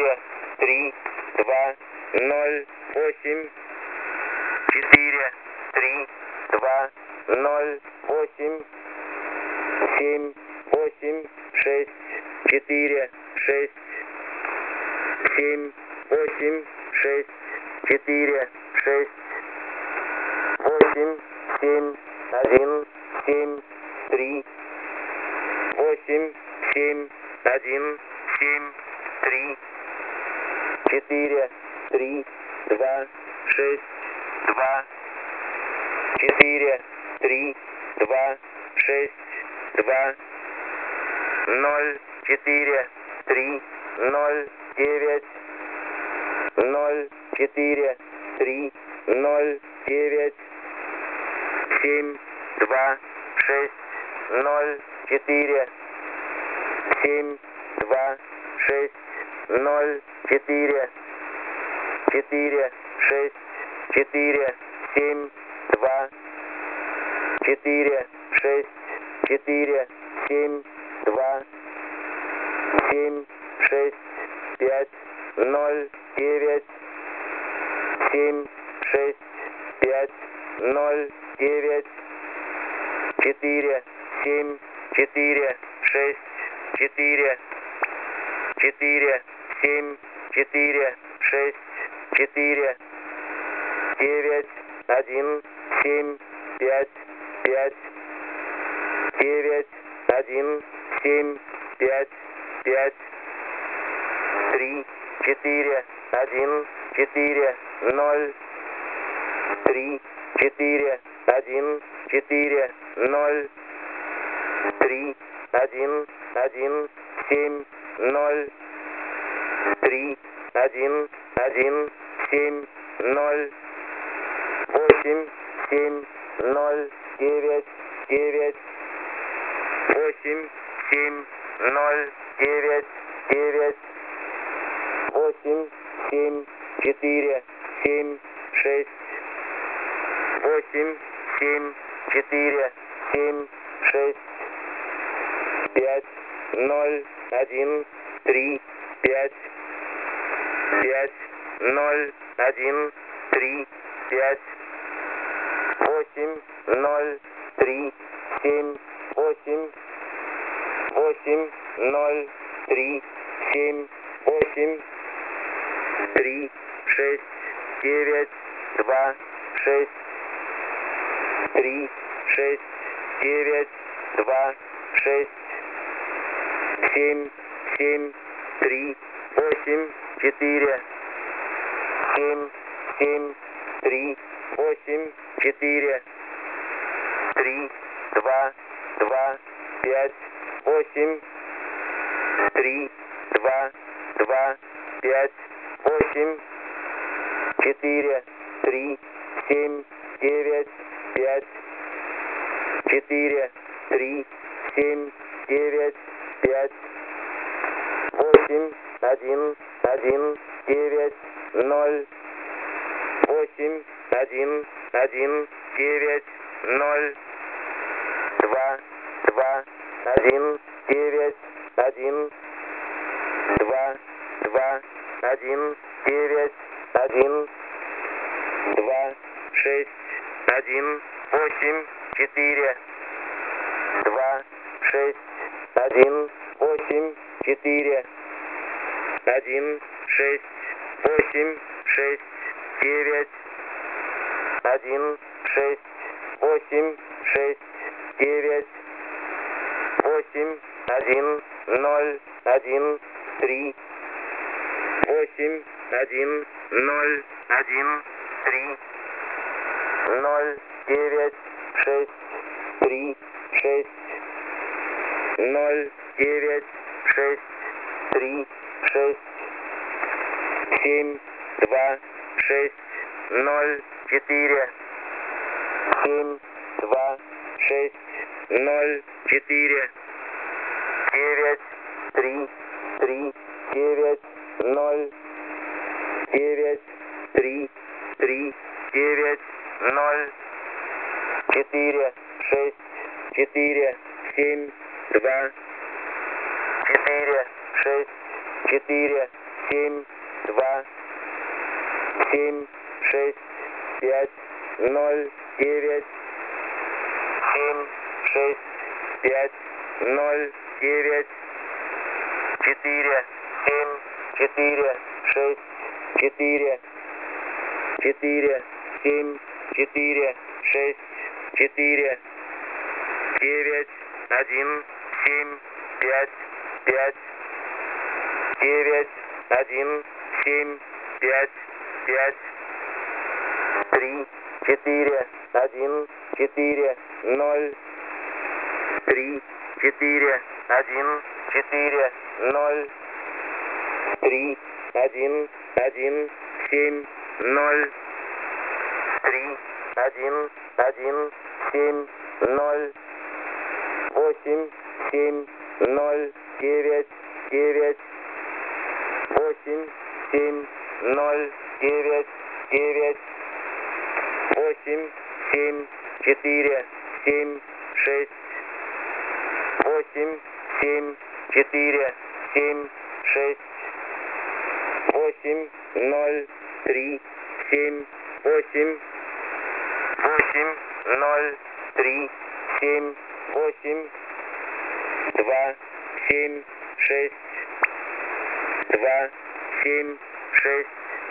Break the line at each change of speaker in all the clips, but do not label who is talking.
4, 3, 2, 0, 8, 4, 3, 2, 0, 8, 7, 8, 6, 4, 6, 7, 8, 6, 4, 6, 8, 7, 1, 7, 3, 8, 7, 1, 7, 3, 4, 3, 2, 6, 2, 4, 3, 2, 6, 2, 0, 4, 3, 0, 9, 0, 4, 3, 0, 9, 7, 2, 6, 0, 4, 7, 2, 6, 0, 4, 4, 6, 4, 7, 2, 4, 6, 4, 7, 2, 7, 6, 5, 0, 9, 7, 6, 5, 0, 9, 4, 7, 4, 6, 4, 4, 7, 4, 6, 4, 9, 1, 7, 5, 5, 9, 1, 7, 5, 5, 3, 4, 1, 4, 0, 3, 4, 1, 4, 0, 3, 1, 1, 7, 0, 3, 1, 1, 7, 0, 8, 7, 0, 9, 9, 8, 7, 0, 9, 9, 8, 7, 4, 7, 6, 8, 7, 4, 7, 6, 5, 0, 1, 3, 5, 5, 0, 1, 3, 5, 8, 0, 3, 7, 8, 8, 0, 3, 7, 8, 3, 6, 9, 2, 6, 3, 6, 9, 2, 6, 7, 7, 3, 8, 4, 7, 7, 3, 8, 4, 3, 2, 2, 5, 8, 3, 2, 2, 5, 8, 4, 3, 7, 9, 5, 4, 3, 7, 9, 5, 8, 1, 1, 9, 0, 8, 1, 1, 9, 0, 2, 2, 1, 9, 1, 2, 2, 1, 9, 1, 2, 6, 1, 8, 4, 2, 6, 1, 8, 4, 1, 6, 8, 6, 9, 1, 6, 8, 6, 9, 8, 1, 0, 1, 3, 8, 1, 0, 1, 3, 0, 9, 6, 3, 6, 0, 9, 6, 3, 6, 7, 2, 6, 0, 4, 7, 2, 6, 0, 4, 9, 3, 3, 9, 0, 9, 3, 3, 9, 0, 4, 6, 4, 7, 2, 4, 6, 4, 7, 2, 7, 6, 5, 0, 9, 7, 6, 5, 0, 9, 4, 7, 4, 6, 4, 4, 7, 4, 6, 4, 9, 1, 7, 5, 5, 9, 1, 7, 5, 5, 3, 4, 1, 4, 0, 3, 4, 1, 4, 0, 3, 1, 1, 7, 0, 3, 1, 1, 7, 0, 8, 7, 0, 9, 9, 8, 7, 0, 9, 9, 8, 7, 4, 7, 6, 8, 7, 4, 7, 6, 8, 0, 3, 7, 8, 8, 0, 3, 7, 8, 2, 7, 6, 2, 7, 6,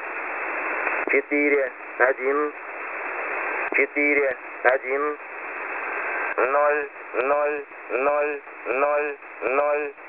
4, 1, 4, 1, 0, 0, 0, 0, 0.